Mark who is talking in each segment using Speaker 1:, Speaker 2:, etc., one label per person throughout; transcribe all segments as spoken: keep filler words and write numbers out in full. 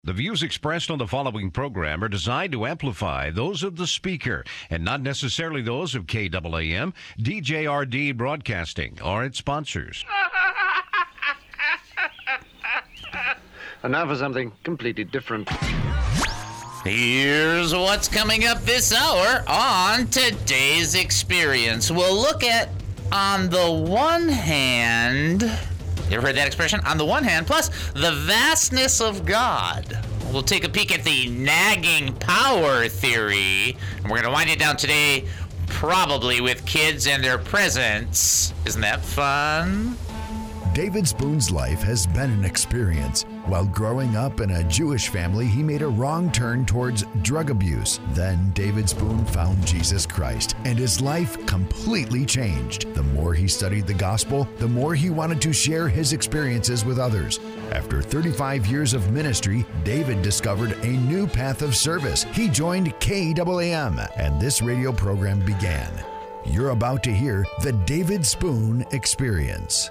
Speaker 1: The views expressed on the following program are designed to amplify those of the speaker and not necessarily those of K A A M, D J R D Broadcasting, or its sponsors.
Speaker 2: And now for something completely different.
Speaker 3: Here's what's coming up this hour on today's experience. We'll look at, on the one hand... You ever heard that expression? On the one hand, plus the vastness of God. We'll take a peek at the nagging power theory. And we're going to wind it down today, probably with kids and their presents. Isn't that fun?
Speaker 4: David Spoon's life has been an experience. While growing up in a Jewish family, he made a wrong turn towards drug abuse. Then David Spoon found Jesus Christ, and his life completely changed. The more he studied the gospel, the more he wanted to share his experiences with others. After thirty-five years of ministry, David discovered a new path of service. He joined K A A M, and this radio program began. You're about to hear the David Spoon Experience.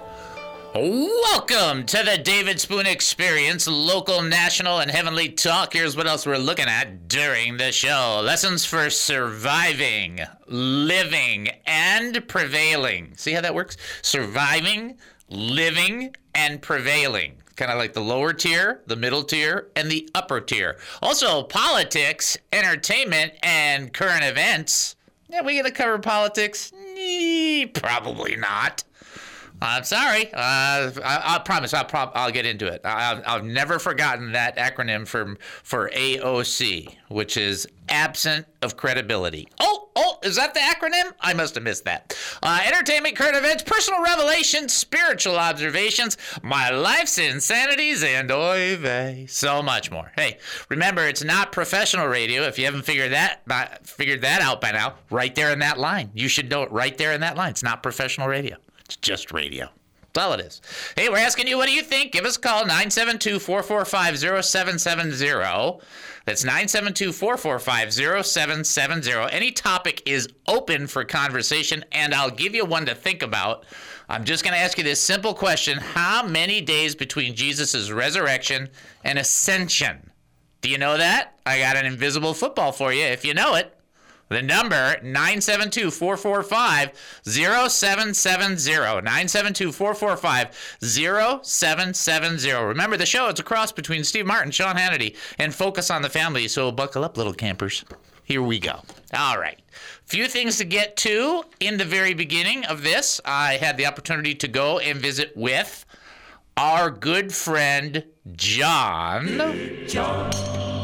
Speaker 3: Welcome to the David Spoon Experience, local, national, and heavenly talk. Here's what else we're looking at during the show. Lessons for surviving, living, and prevailing. See how that works? Surviving, living, and prevailing. Kind of like the lower tier, the middle tier, and the upper tier. Also, politics, entertainment, and current events. Yeah, we gonna cover politics? Nee, probably not. I'm sorry. Uh, I, I promise. I'll, prob- I'll get into it. I, I've never forgotten that acronym for for A O C, which is absent of credibility. Oh, oh, is that the acronym? I must have missed that. Uh, entertainment, current events, personal revelations, spiritual observations, my life's insanities, and oy vey, so much more. Hey, remember, it's not professional radio. If you haven't figured that not figured that out by now, right there in that line. You should know it right there in that line. It's not professional radio. It's just radio. That's all it is. Hey, we're asking you, what do you think? Give us a call, nine seven two, four four five, zero seven seven zero. That's nine seven two, four four five, zero seven seven zero. Any topic is open for conversation, and I'll give you one to think about. I'm just going to ask you this simple question. How many days between Jesus' resurrection and ascension? Do you know that? I got an invisible football for you if you know it. The number, nine seven two, four four five, zero seven seven zero. nine seven two, four four five, zero seven seven zero. Remember, the show, it's a cross between Steve Martin, Sean Hannity, and Focus on the Family, so buckle up, little campers. Here we go. All right. Few things to get to. In the very beginning of this, I had the opportunity to go and visit with our good friend, John.
Speaker 5: Big John.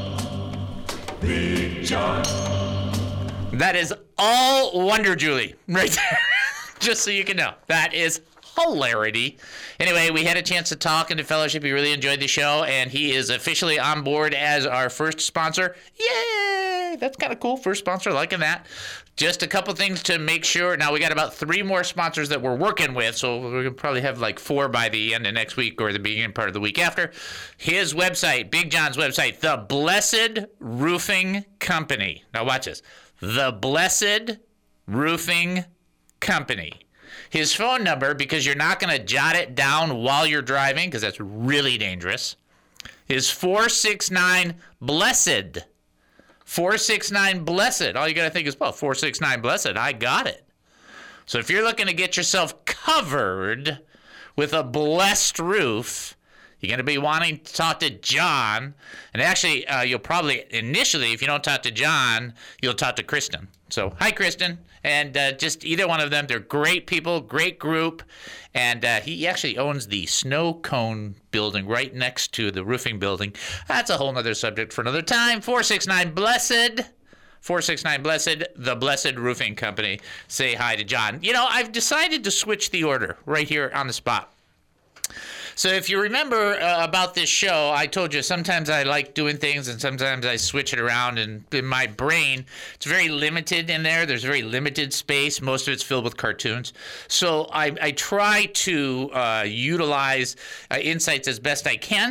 Speaker 5: Big John.
Speaker 3: That is all Wonder Julie right there. Just so you can know. That is hilarity. Anyway, we had a chance to talk and to fellowship. He really enjoyed the show, and he is officially on board as our first sponsor. Yay! That's kind of cool. First sponsor, liking that. Just a couple things to make sure. Now, we got about three more sponsors that we're working with, so we're going to probably have like four by the end of next week or the beginning part of the week after. His website, Big John's website, The Blessed Roofing Company. Now, watch this. The Blessed Roofing Company. His phone number, because you're not going to jot it down while you're driving, because that's really dangerous, is four six nine, blessed. four six nine, blessed. All you got to think is, well, four six nine, blessed. I got it. So if you're looking to get yourself covered with a blessed roof, you're going to be wanting to talk to John. And actually, uh, you'll probably, initially, if you don't talk to John, you'll talk to Kristen. So, hi, Kristen. And uh, just either one of them. They're great people, great group. And uh, he actually owns the snow cone building right next to the roofing building. That's a whole nother subject for another time. four six nine, blessed. four six nine, blessed. The Blessed Roofing Company. Say hi to John. You know, I've decided to switch the order right here on the spot. So if you remember uh, about this show, I told you sometimes I like doing things and sometimes I switch it around. And in my brain, it's very limited in there. There's very limited space. Most of it's filled with cartoons. So I, I try to uh, utilize uh, insights as best I can.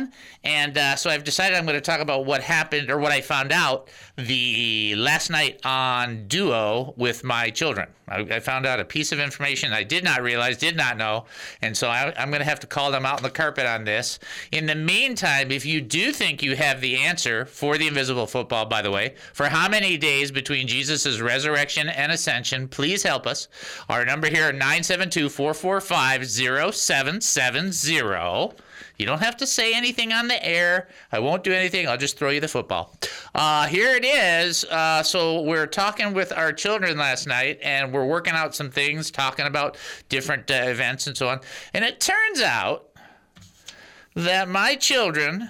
Speaker 3: And uh, so I've decided I'm going to talk about what happened or what I found out the last night on Duo with my children. I, I found out a piece of information I did not realize, did not know, and so I, I'm going to have to call them out on the carpet on this. In the meantime, if you do think you have the answer for the invisible football, by the way, for how many days between Jesus' resurrection and ascension, please help us. Our number here, nine seven two, four four five, zero seven seven zero. You don't have to say anything on the air. I won't do anything. I'll just throw you the football. Uh, here it is. Uh, so we're talking with our children last night, and we're working out some things, talking about different uh, events and so on. And it turns out that my children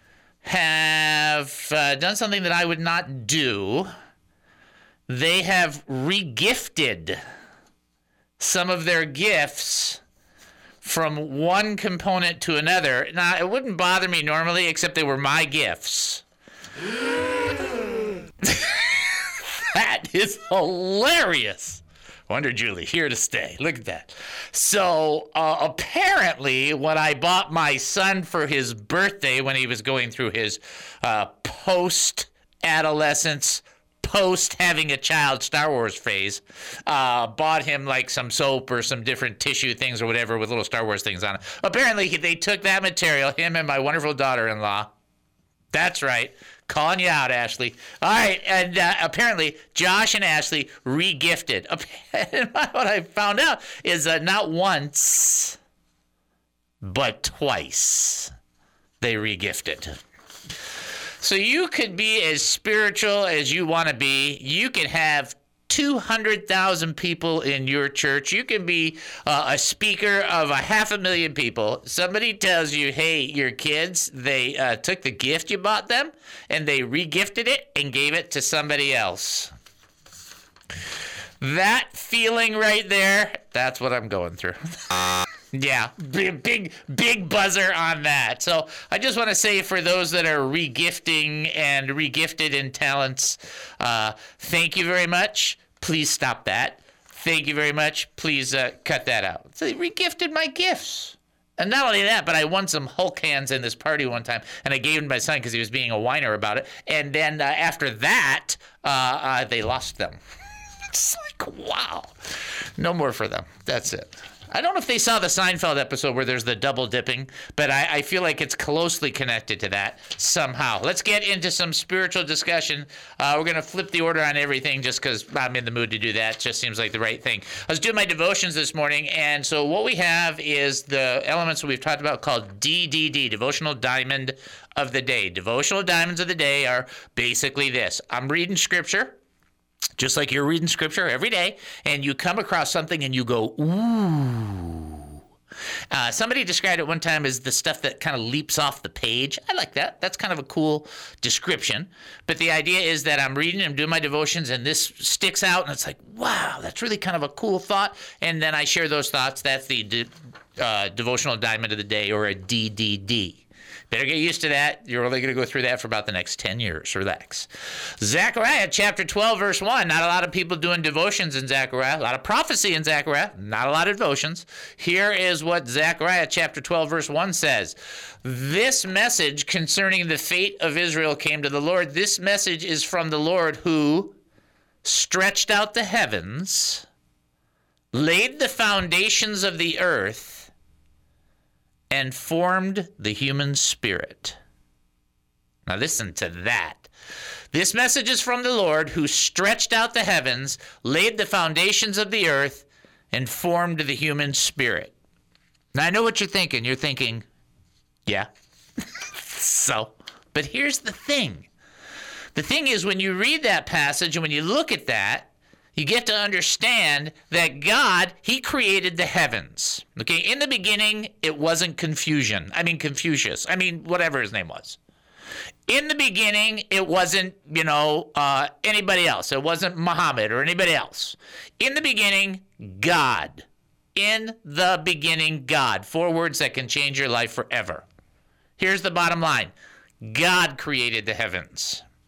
Speaker 3: have uh, done something that I would not do. They have regifted some of their gifts from one component to another. Now, it wouldn't bother me normally, except they were my gifts. That is hilarious. Wonder Julie, here to stay. Look at that. So, uh, apparently, when I bought my son for his birthday, when he was going through his uh, post-adolescence, post having a child Star Wars phase, uh, bought him like some soap or some different tissue things or whatever with little Star Wars things on it. Apparently, they took that material, him and my wonderful daughter-in-law. That's right. Calling you out, Ashley. All right, and uh, apparently Josh and Ashley re-gifted. What I found out is uh, not once, but twice they re-gifted. So you could be as spiritual as you want to be. You could have two hundred thousand people in your church. You can be uh, a speaker of a half a million people. Somebody tells you, hey, your kids, they uh, took the gift you bought them and they re-gifted it and gave it to somebody else. That feeling right there, that's what I'm going through. Yeah, big, big, big buzzer on that. So I just want to say for those that are regifting and regifted in talents, uh, thank you very much. Please stop that. Thank you very much. Please uh, cut that out. So they regifted my gifts. And not only that, but I won some Hulk hands in this party one time, and I gave them to my son because he was being a whiner about it. And then uh, after that, uh, uh, they lost them. It's like, wow. No more for them. That's it. I don't know if they saw the Seinfeld episode where there's the double dipping, but I, I feel like it's closely connected to that somehow. Let's get into some spiritual discussion. Uh, we're going to flip the order on everything just because I'm in the mood to do that. It just seems like the right thing. I was doing my devotions this morning, and so what we have is the elements that we've talked about called D D D, Devotional Diamond of the Day. Devotional Diamonds of the Day are basically this. I'm reading Scripture. Just like you're reading Scripture every day, and you come across something and you go, ooh. Uh, somebody described it one time as the stuff that kind of leaps off the page. I like that. That's kind of a cool description. But the idea is that I'm reading, I'm doing my devotions, and this sticks out, and it's like, wow, that's really kind of a cool thought. And then I share those thoughts. That's the de- uh, Devotional Diamond of the Day, or a D D D. Better get used to that. You're only going to go through that for about the next ten years. Relax. Zechariah chapter twelve, verse one. Not a lot of people doing devotions in Zechariah. A lot of prophecy in Zechariah. Not a lot of devotions. Here is what Zechariah chapter twelve, verse one says. This message concerning the fate of Israel came to the Lord. This message is from the Lord who stretched out the heavens, laid the foundations of the earth, and formed the human spirit. Now listen to that. This message is from the Lord who stretched out the heavens, laid the foundations of the earth, and formed the human spirit. Now I know what you're thinking. You're thinking, yeah. So, but here's the thing. The thing is, when you read that passage and when you look at that, you get to understand that God, he created the heavens. Okay, in the beginning, it wasn't confusion. I mean, Confucius. I mean, whatever his name was. In the beginning, it wasn't, you know, uh, anybody else. It wasn't Muhammad or anybody else. In the beginning, God. In the beginning, God. Four words that can change your life forever. Here's the bottom line. God created the heavens.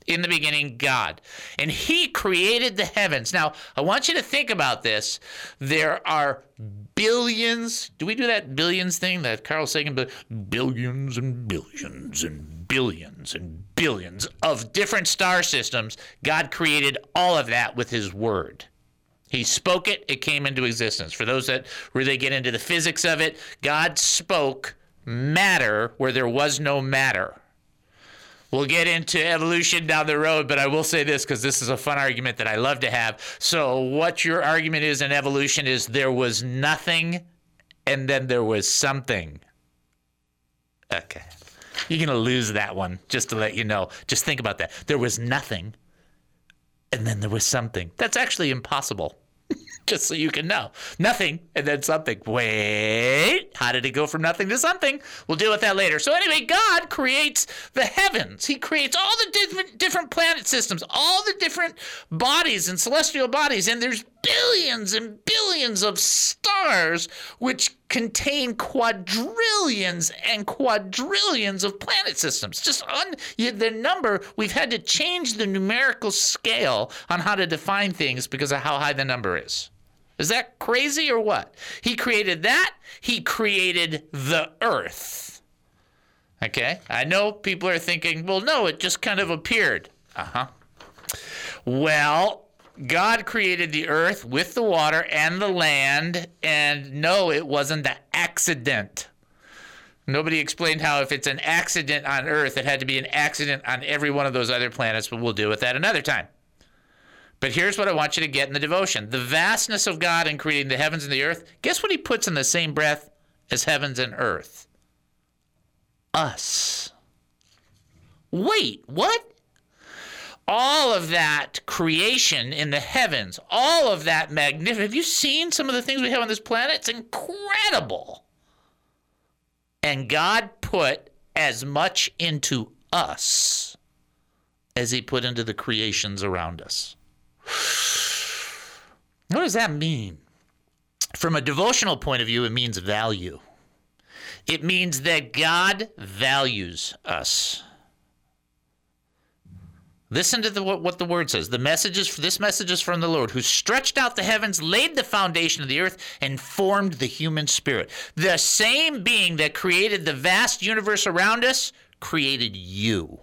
Speaker 3: In the beginning, God. And he created the heavens. Now, I want you to think about this. There are billions. Do we do that billions thing, that Carl Sagan? Billions and billions and billions and billions of different star systems. God created all of that with his word. He spoke it, it came into existence. For those that really get into the physics of it, God spoke matter where there was no matter. We'll get into evolution down the road, but I will say this because this is a fun argument that I love to have. So what your argument is in evolution is there was nothing and then there was something. Okay. You're going to lose that one, just to let you know. Just think about that. There was nothing and then there was something. That's actually impossible. Just so you can know. Nothing and then something. Wait, how did it go from nothing to something? We'll deal with that later. So anyway, God creates the heavens. He creates all the different, different planet systems, all the different bodies and celestial bodies. And there's billions and billions of stars which contain quadrillions and quadrillions of planet systems. Just on the number, we've had to change the numerical scale on how to define things because of how high the number is. Is that crazy or what? He created that. He created the earth. Okay? I know people are thinking, well, no, it just kind of appeared. Uh-huh. Well, God created the earth with the water and the land, and no, it wasn't an accident. Nobody explained how if it's an accident on Earth, it had to be an accident on every one of those other planets, but we'll deal with that another time. But here's what I want you to get in the devotion. The vastness of God in creating the heavens and the earth, guess what he puts in the same breath as heavens and earth? Us. Wait, what? All of that creation in the heavens, all of that magnificent. Have you seen some of the things we have on this planet? It's incredible. And God put as much into us as he put into the creations around us. What does that mean? From a devotional point of view, it means value. It means that God values us. Listen to the, what, what the word says. The message is, this message is from the Lord, who stretched out the heavens, laid the foundation of the earth, and formed the human spirit. The same being that created the vast universe around us created you.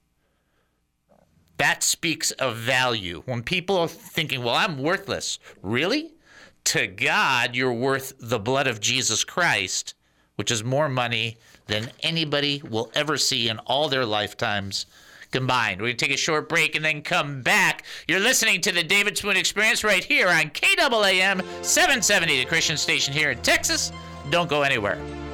Speaker 3: That speaks of value. When people are thinking, well, I'm worthless. Really? To God, you're worth the blood of Jesus Christ, which is more money than anybody will ever see in all their lifetimes combined. We're going to take a short break and then come back. You're listening to the David Spoon Experience right here on K A A M seven seventy, the Christian station here in Texas. Don't go anywhere.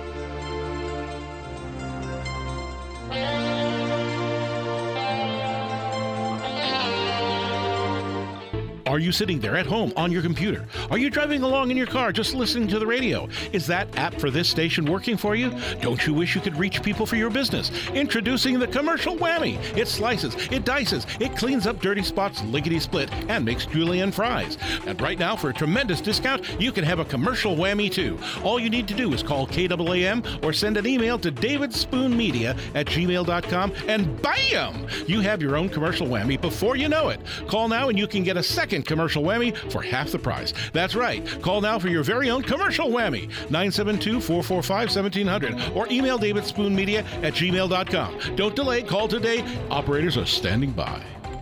Speaker 5: Are you sitting there at home on your computer? Are you driving along in your car just listening to the radio? Is that app for this station working for you? Don't you wish you could reach people for your business? Introducing the Commercial Whammy. It slices, it dices, it cleans up dirty spots lickety-split and makes julienne fries. And right now, for a tremendous discount, you can have a Commercial Whammy too. All you need to do is call K A A M or send an email to davidspoonmedia at gmail dot com and bam! You have your own Commercial Whammy before you know it. Call now and you can get a second Commercial Whammy for half the price. That's right. Call now for your very own Commercial Whammy. nine seven two, four four five, one seven zero zero or email davidspoonmedia at gmail dot com. Don't delay. Call today. Operators are standing by.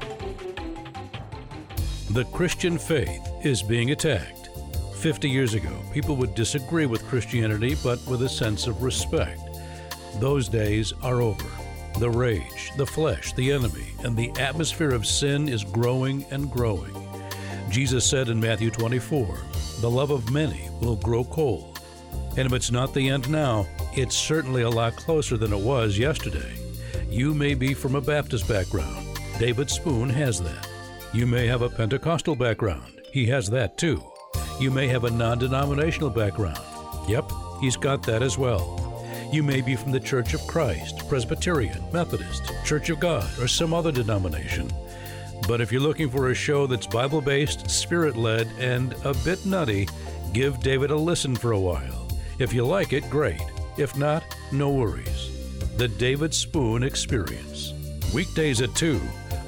Speaker 6: The Christian faith is being attacked. Fifty years ago, people would disagree with Christianity, but with a sense of respect. Those days are over. The rage, the flesh, the enemy, and the atmosphere of sin is growing and growing. Jesus said in Matthew twenty-four, the love of many will grow cold. And if it's not the end now, it's certainly a lot closer than it was yesterday. You may be from a Baptist background. David Spoon has that. You may have a Pentecostal background. He has that too. You may have a non-denominational background. Yep, he's got that as well. You may be from the Church of Christ, Presbyterian, Methodist, Church of God, or some other denomination. But if you're looking for a show that's Bible-based, Spirit-led, and a bit nutty, give David a listen for a while. If you like it, great. If not, no worries. The David Spoon Experience. Weekdays at two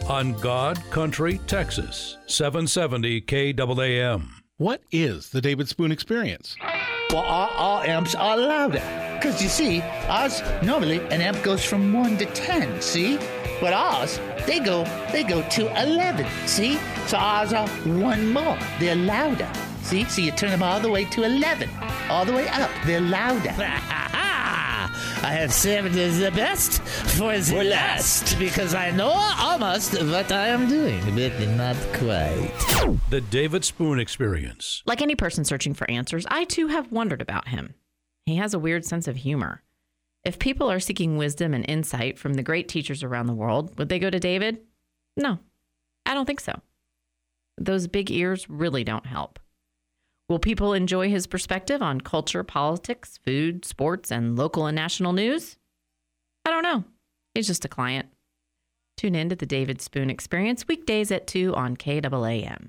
Speaker 6: on God Country, Texas, seven seventy K A A M.
Speaker 5: What is the David Spoon Experience?
Speaker 7: Well, all, all amps are louder. Because you see, ours, normally an amp goes from one to ten, see? But ours, they go, they go to eleven, see? So ours are one more. They're louder, see? So you turn them all the way to eleven. All the way up, they're louder. I have saved the best for the last, because I know almost what I am doing, but not quite.
Speaker 6: The David Spoon Experience.
Speaker 8: Like any person searching for answers, I too have wondered about him. He has a weird sense of humor. If people are seeking wisdom and insight from the great teachers around the world, would they go to David? No, I don't think so. Those big ears really don't help. Will people enjoy his perspective on culture, politics, food, sports, and local and national news? I don't know. He's just a client. Tune in to the David Spoon Experience weekdays at two on K A A M.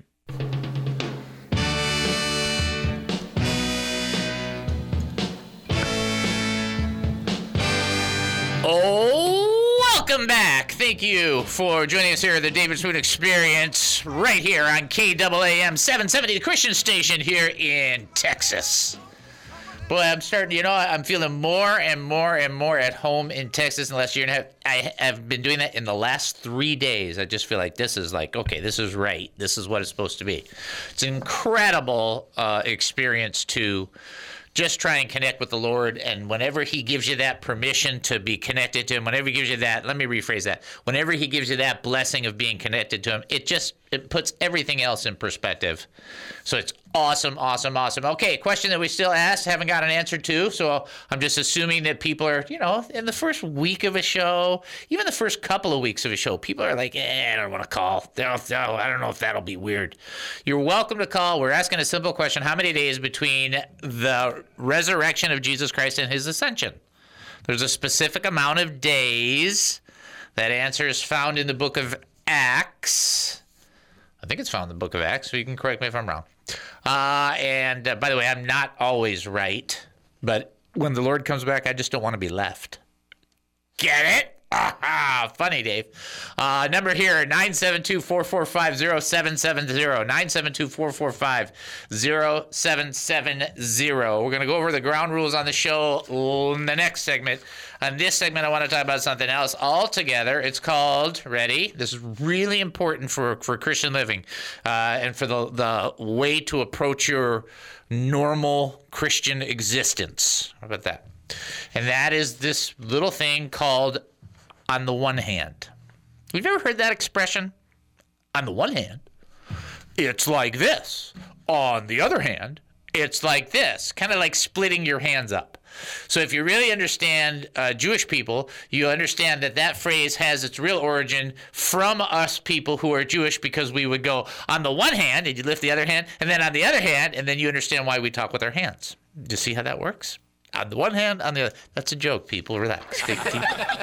Speaker 3: Oh, welcome back. Thank you for joining us here at the David Spoon Experience right here on K A A M seven seventy, the Christian station here in Texas. Boy, I'm starting, you know, I'm feeling more and more and more at home in Texas in the last year and a half. I have been doing that in the last three days. I just feel like this is like, okay, this is right. This is what it's supposed to be. It's an incredible uh, experience to just try and connect with the Lord, and whenever he gives you that permission to be connected to him, whenever he gives you that, let me rephrase that, whenever he gives you that blessing of being connected to him, it just, it puts everything else in perspective. So it's awesome, awesome, awesome. Okay, question that we still asked, haven't got an answer to, so I'm just assuming that people are, you know, in the first week of a show, even the first couple of weeks of a show, people are like, eh, I don't want to call. I don't know if that'll be weird. You're welcome to call. We're asking a simple question. How many days between the resurrection of Jesus Christ and his ascension? There's a specific amount of days. That answer is found in the book of Acts. I think it's found in the book of Acts, so you can correct me if I'm wrong. Uh, and uh, by the way, I'm not always right, but when the Lord comes back, I just don't want to be left. Get it? Ah, funny, Dave. Uh, number here, nine seven two, four four five, zero seven seven zero, nine seven two, four four five, zero seven seven zero. We're going to go over the ground rules on the show in the next segment. On this segment, I want to talk about something else altogether. It's called, ready? This is really important for, for Christian living uh, and for the, the way to approach your normal Christian existence. How about that? And that is this little thing called on the one hand. Have you ever heard that expression? On the one hand, it's like this. On the other hand, it's like this. Kind of like splitting your hands up. So if you really understand uh, Jewish people, you understand that that phrase has its real origin from us people who are Jewish, because we would go on the one hand and you lift the other hand, and then on the other hand, and then you understand why we talk with our hands. Do you see how that works? On the one hand, on the other. That's a joke, people. Relax. Take deep.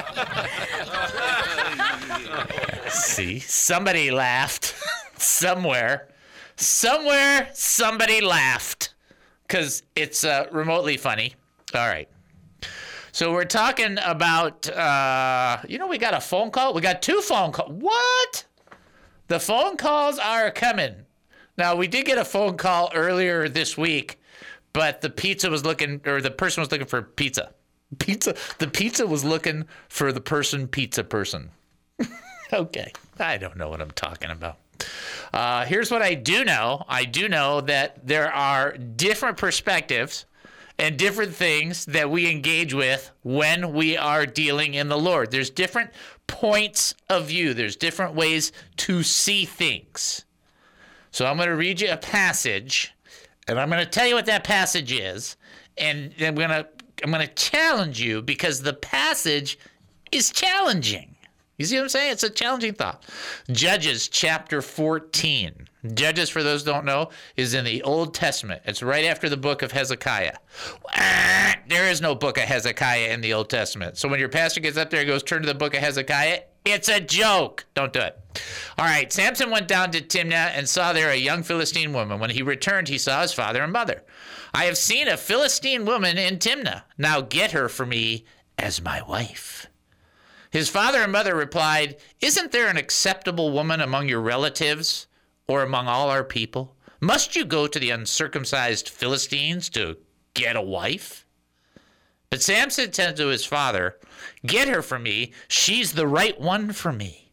Speaker 3: See, somebody laughed somewhere. Somewhere, somebody laughed, because it's uh, remotely funny. All right. So we're talking about, uh, you know, we got a phone call. We got two phone calls. What? The phone calls are coming. Now, we did get a phone call earlier this week, but the pizza was looking, or the person was looking for pizza. Pizza. The pizza was looking for the person, pizza person. Okay. I don't know what I'm talking about. Uh, here's what I do know. I do know that there are different perspectives and different things that we engage with when we are dealing in the Lord. There's different points of view. There's different ways to see things. So I'm going to read you a passage, and I'm going to tell you what that passage is, and I'm going to I'm going to challenge you because the passage is challenging. You see what I'm saying? It's a challenging thought. Judges chapter fourteen. Judges, for those who don't know, is in the Old Testament. It's right after the book of Hezekiah. There is no book of Hezekiah in the Old Testament. So when your pastor gets up there and goes, turn to the book of Hezekiah, it's a joke. Don't do it. All right. Samson went down to Timnah and saw there a young Philistine woman. When he returned, he saw his father and mother. I have seen a Philistine woman in Timnah. Now get her for me as my wife. His father and mother replied, "Isn't there an acceptable woman among your relatives or among all our people? Must you go to the uncircumcised Philistines to get a wife?" But Samson said to his father, "Get her for me. She's the right one for me."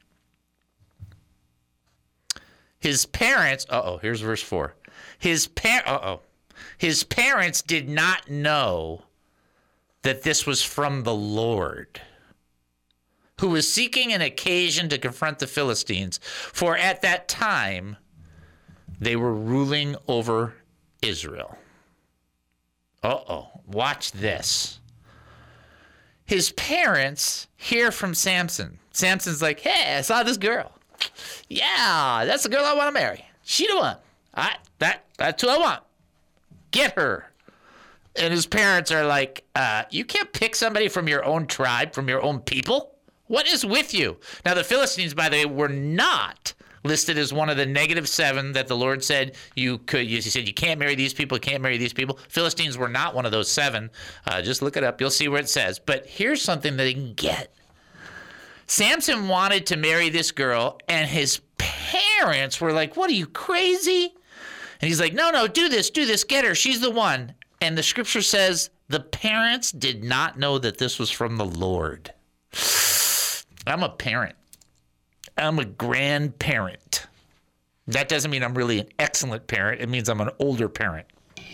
Speaker 3: His parents, uh-oh, here's verse four. His par- uh-oh. His parents did not know that this was from the Lord, who was seeking an occasion to confront the Philistines, for at that time they were ruling over Israel. Uh-oh, watch this. His parents hear from Samson. Samson's like, "Hey, I saw this girl. Yeah, that's the girl I want to marry. She the one. I, that, that's who I want. Get her." And his parents are like, uh, "You can't pick somebody from your own tribe, from your own people. What is with you?" Now, the Philistines, by the way, were not listed as one of the negative seven that the Lord said you could. He said you can't marry these people, you can't marry these people. Philistines were not one of those seven. Uh, just look it up. You'll see where it says. But here's something that you can get. Samson wanted to marry this girl, and his parents were like, "What, are you crazy?" And he's like, no, no, do this, do this, get her. She's the one. And the scripture says the parents did not know that this was from the Lord. I'm a parent. I'm a grandparent. That doesn't mean I'm really an excellent parent. It means I'm an older parent.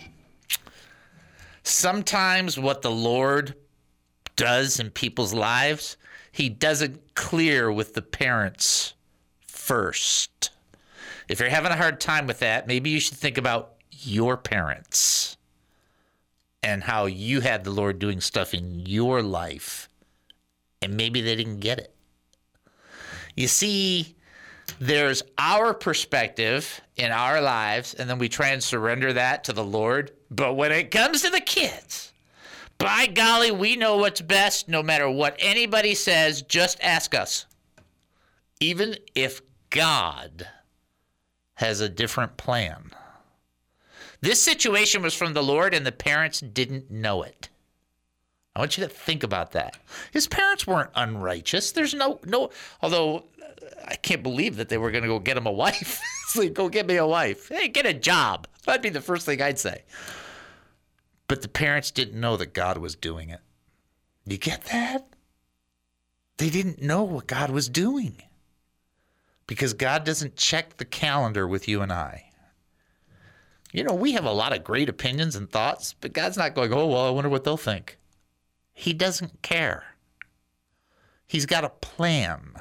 Speaker 3: Sometimes what the Lord does in people's lives, he does it clear with the parents first. If you're having a hard time with that, maybe you should think about your parents and how you had the Lord doing stuff in your life, and maybe they didn't get it. You see, there's our perspective in our lives, and then we try and surrender that to the Lord. But when it comes to the kids, by golly, we know what's best no matter what anybody says. Just ask us. Even if God has a different plan. This situation was from the Lord, and the parents didn't know it. I want you to think about that. His parents weren't unrighteous. There's no, no, although I can't believe that they were going to go get him a wife. It's like, go get me a wife. Hey, get a job. That'd be the first thing I'd say. But the parents didn't know that God was doing it. You get that? They didn't know what God was doing. Because God doesn't check the calendar with you and I. You know, we have a lot of great opinions and thoughts, but God's not going, oh, well, I wonder what they'll think. He doesn't care. He's got a plan.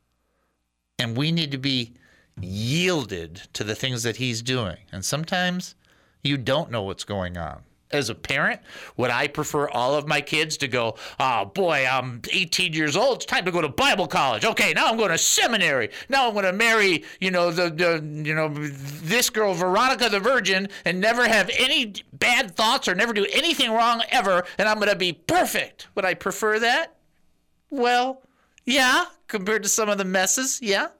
Speaker 3: And we need to be yielded to the things that he's doing. And sometimes you don't know what's going on. As a parent, would I prefer all of my kids to go, oh, boy, I'm eighteen years old. It's time to go to Bible college. Okay, now I'm going to seminary. Now I'm going to marry, you know, the, the you know, this girl, Veronica the Virgin, and never have any bad thoughts or never do anything wrong ever, and I'm going to be perfect. Would I prefer that? Well, yeah, compared to some of the messes, yeah.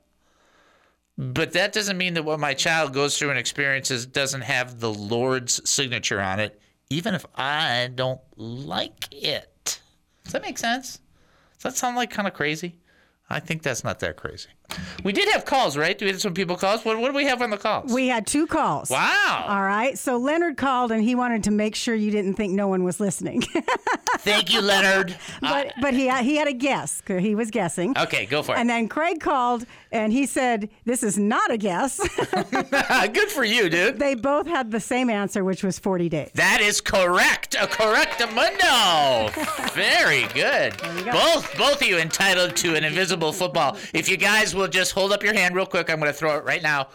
Speaker 3: But that doesn't mean that what my child goes through and experiences doesn't have the Lord's signature on it, even if I don't like it. Does that make sense? Does that sound like kind of crazy? I think that's not that crazy. We did have calls, right? We had some people calls. What, what do we have on the calls?
Speaker 9: We had two calls.
Speaker 3: Wow.
Speaker 9: All right. So Leonard called, and he wanted to make sure you didn't think no one was listening.
Speaker 3: Thank you, Leonard.
Speaker 9: but
Speaker 3: uh,
Speaker 9: but he had, he had a guess. He was guessing.
Speaker 3: Okay, go for it.
Speaker 9: And then Craig called, and he said, this is not a guess.
Speaker 3: Good for you, dude.
Speaker 9: They both had the same answer, which was forty days.
Speaker 3: That is correct. A correctamundo. Very good.
Speaker 9: Go.
Speaker 3: Both both of you entitled to an invisible football. If you guys will just hold up your hand real quick, I'm going to throw it right now.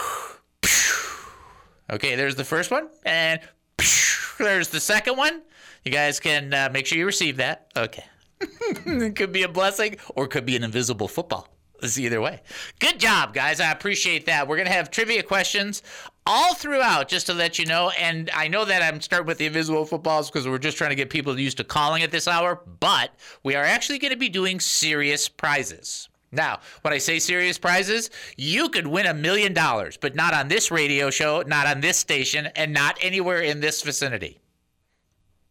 Speaker 3: Okay, there's the first one. And there's the second one. You guys can uh, make sure you receive that. Okay. It could be a blessing or it could be an invisible football. It's either way. Good job, guys. I appreciate that. We're going to have trivia questions all throughout, just to let you know. And I know that I'm starting with the invisible footballs because we're just trying to get people used to calling at this hour. But we are actually going to be doing serious prizes. Now, when I say serious prizes, you could win a million dollars, but not on this radio show, not on this station, and not anywhere in this vicinity.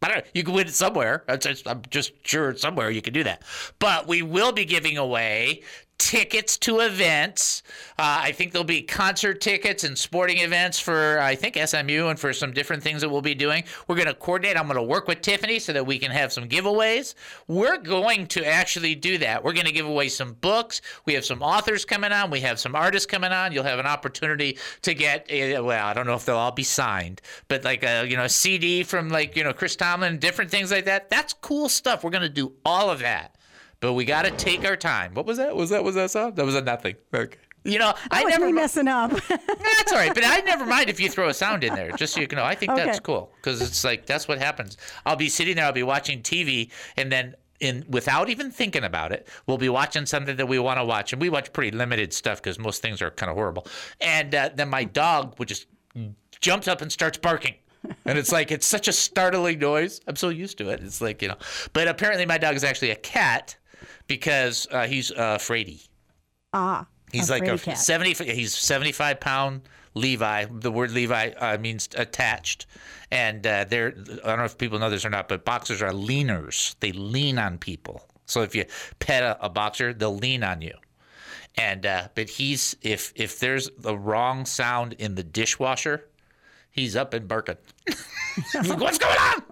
Speaker 3: I don't know. You can win it somewhere. I'm just, I'm just sure somewhere you can do that. But we will be giving away tickets to events. Uh, I think there'll be concert tickets and sporting events for, I think, S M U and for some different things that we'll be doing. We're going to coordinate. I'm going to work with Tiffany so that we can have some giveaways. We're going to actually do that. We're going to give away some books. We have some authors coming on. We have some artists coming on. You'll have an opportunity to get, uh, well, I don't know if they'll all be signed, but like a, you know, C D from like, you know, Chris Tomlin, different things like that. That's cool stuff. We're going to do all of that. But we got to take our time. What was that? Was that was that sound? That was a nothing. Okay. You know,
Speaker 9: that
Speaker 3: I
Speaker 9: was
Speaker 3: never
Speaker 9: me messing up.
Speaker 3: That's all right, but I never mind if you throw a sound in there, just so you can know. I think
Speaker 9: Okay.
Speaker 3: that's cool because it's like that's what happens. I'll be sitting there, I'll be watching T V, and then in without even thinking about it, we'll be watching something that we want to watch, and we watch pretty limited stuff because most things are kind of horrible. And uh, then my dog would just jumps up and starts barking. And it's like, it's such a startling noise. I'm so used to it. It's like, you know. But apparently my dog is actually a cat because uh, he's uh, Frady.
Speaker 9: Ah.
Speaker 3: He's
Speaker 9: a
Speaker 3: like a
Speaker 9: cat.
Speaker 3: seventy. He's seventy-five pound Levi. The word Levi uh, means attached, and uh, they're. I don't know if people know this or not, but boxers are leaners. They lean on people. So if you pet a, a boxer, they'll lean on you. And uh, but he's if if there's the wrong sound in the dishwasher, he's up and barking. He's like, what's going on?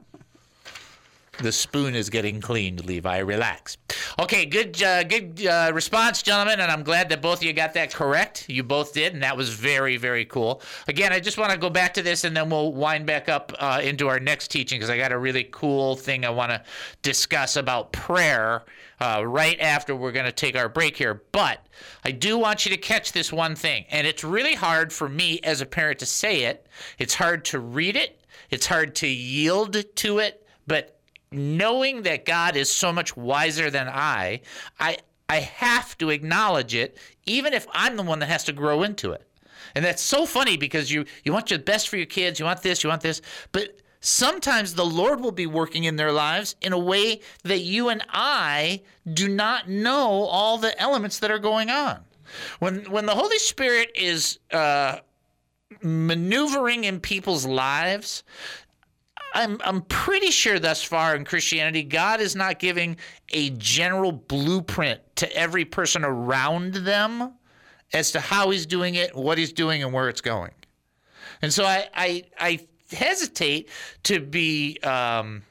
Speaker 3: The spoon is getting cleaned, Levi. Relax. Okay, good uh, good uh, response, gentlemen, and I'm glad that both of you got that correct. You both did, and that was very, very cool. Again, I just want to go back to this, and then we'll wind back up uh, into our next teaching because I got a really cool thing I want to discuss about prayer uh, right after we're going to take our break here. But I do want you to catch this one thing, and it's really hard for me as a parent to say it. It's hard to read it. It's hard to yield to it, but knowing that God is so much wiser than I, I I have to acknowledge it, even if I'm the one that has to grow into it. And that's so funny because you, you want your best for your kids, you want this, you want this, but sometimes the Lord will be working in their lives in a way that you and I do not know all the elements that are going on. When when the Holy Spirit is uh, maneuvering in people's lives, I'm I'm pretty sure thus far in Christianity, God is not giving a general blueprint to every person around them as to how he's doing it, what he's doing, and where it's going. And so I I, I hesitate to be um,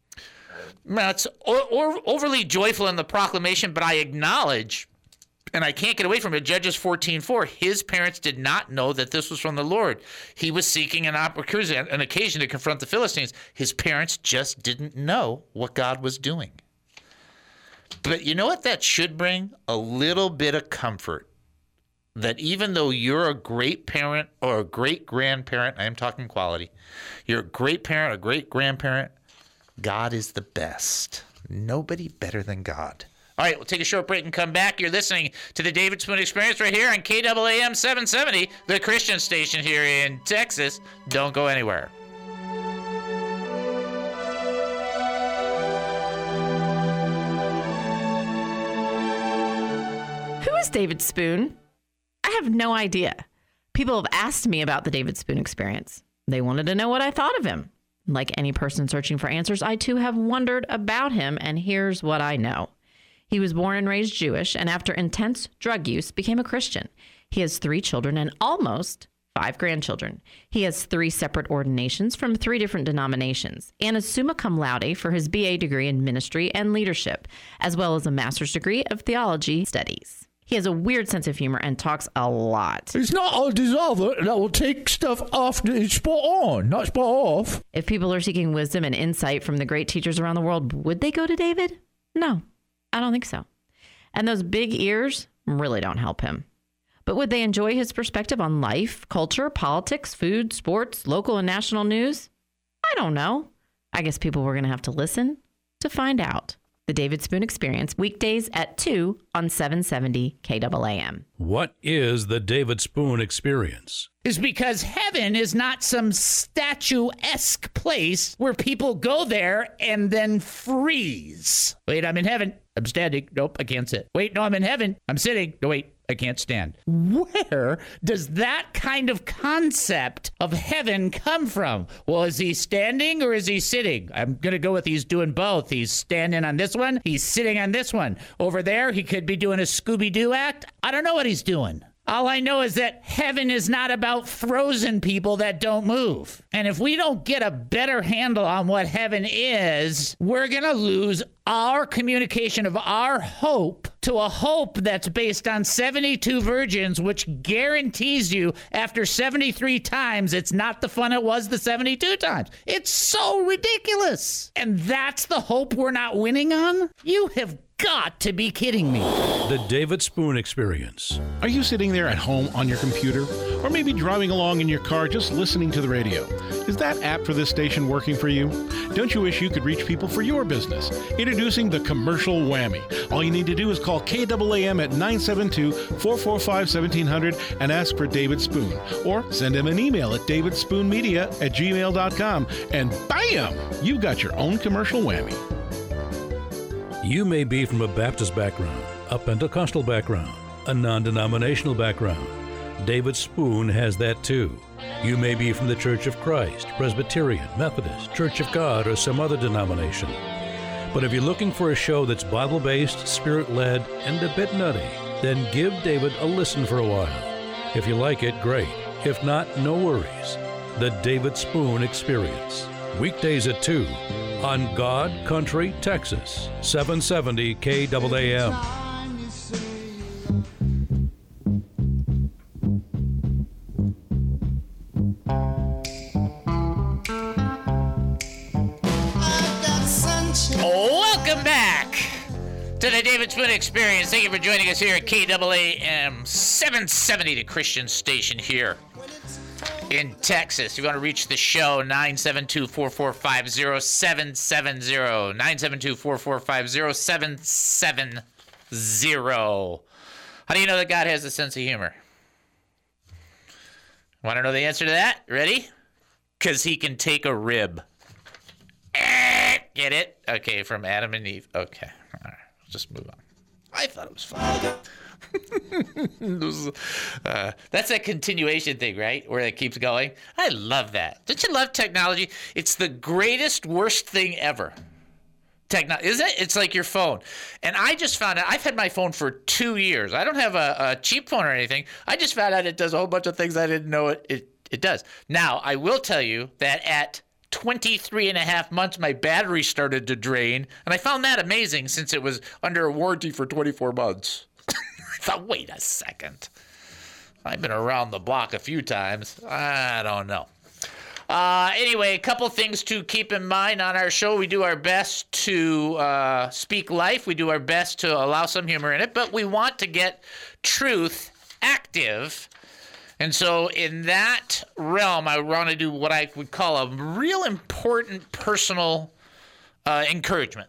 Speaker 3: not or, or overly joyful in the proclamation, but I acknowledge, and I can't get away from it, Judges fourteen four, his parents did not know that this was from the Lord. He was seeking an opportunity, an occasion to confront the Philistines. His parents just didn't know what God was doing. But you know what that should bring? A little bit of comfort. That even though you're a great parent or a great grandparent, I am talking quality, you're a great parent, a great grandparent, God is the best. Nobody better than God. All right, we'll take a short break and come back. You're listening to the David Spoon Experience right here on K A A M seven seventy, the Christian station here in Texas. Don't go anywhere.
Speaker 8: Who is David Spoon? I have no idea. People have asked me about the David Spoon Experience. They wanted to know what I thought of him. Like any person searching for answers, I too have wondered about him, and here's what I know. He was born and raised Jewish, and after intense drug use, became a Christian. He has three children and almost five grandchildren. He has three separate ordinations from three different denominations, and is summa cum laude for his B A degree in ministry and leadership, as well as a master's degree of theology studies. He has a weird sense of humor and talks a lot.
Speaker 10: It's not all dissolver that will take stuff after it's spot on, not spot off.
Speaker 8: If people are seeking wisdom and insight from the great teachers around the world, would they go to David? No, I don't think so. And those big ears really don't help him. But would they enjoy his perspective on life, culture, politics, food, sports, local and national news? I don't know. I guess people were going to have to listen to find out. The David Spoon Experience, weekdays at two on seven seventy K A A M.
Speaker 6: What is the David Spoon Experience?
Speaker 7: Is because heaven is not some statuesque place where people go there and then freeze. Wait, I'm in heaven. I'm standing. Nope, I can't sit. Wait, no, I'm in heaven. I'm sitting. No, wait, I can't stand. Where does that kind of concept of heaven come from? Well, is he standing or is he sitting? I'm going to go with he's doing both. He's standing on this one. He's sitting on this one. Over there, he could be doing a Scooby-Doo act. I don't know what he's doing. All I know is that heaven is not about frozen people that don't move. And if we don't get a better handle on what heaven is, we're going to lose our communication of our hope to a hope that's based on seventy-two virgins, which guarantees you after seventy-three times, it's not the fun it was the seventy-two times. It's so ridiculous. And that's the hope we're not winning on? You have got to be kidding me.
Speaker 6: The David Spoon Experience.
Speaker 5: Are you sitting there at home on your computer? Or maybe driving along in your car just listening to the radio? Is that app for this station working for you? Don't you wish you could reach people for your business? Introducing the Commercial Whammy. All you need to do is call K A A M at nine seven two, four four five, one seven zero zero and ask for David Spoon. Or send him an email at davidspoonmedia at gmail dot com and bam! You've got your own commercial whammy.
Speaker 6: You may be from a Baptist background, a Pentecostal background, a non-denominational background. David Spoon has that too. You may be from the Church of Christ, Presbyterian, Methodist, Church of God, or some other denomination. But if you're looking for a show that's Bible-based, Spirit-led, and a bit nutty, then give David a listen for a while. If you like it, great. If not, no worries. The David Spoon Experience. Weekdays at two on God Country, Texas, seven seventy K A A M.
Speaker 3: Welcome back to the David Spoon Experience. Thank you for joining us here at K A A M seven seventy, the Christian station here in Texas. If you want to reach the show, nine seven two, four four five, zero seven seven zero. nine seven two, four four five, zero seven seven zero. How do you know that God has a sense of humor? Want to know the answer to that? Ready? Because he can take a rib. Get it? Okay, from Adam and Eve. Okay. All right. Let's just move on. I thought it was fun. uh, that's that continuation thing, right? Where it keeps going. I love that. Don't you love technology? It's the greatest, worst thing ever. Techno- is it? It's like your phone. And I just found out, I've had my phone for two years. I don't have a, a cheap phone or anything. I just found out it does a whole bunch of things I didn't know it, it, it does. Now, I will tell you that at twenty-three and a half months, my battery started to drain. And I found that amazing since it was under a warranty for twenty-four months. I thought, wait a second. I've been around the block a few times. I don't know. Uh, anyway, a couple things to keep in mind on our show. We do our best to uh, speak life. We do our best to allow some humor in it, but we want to get truth active. And so in that realm, I want to do what I would call a real important personal uh, encouragement.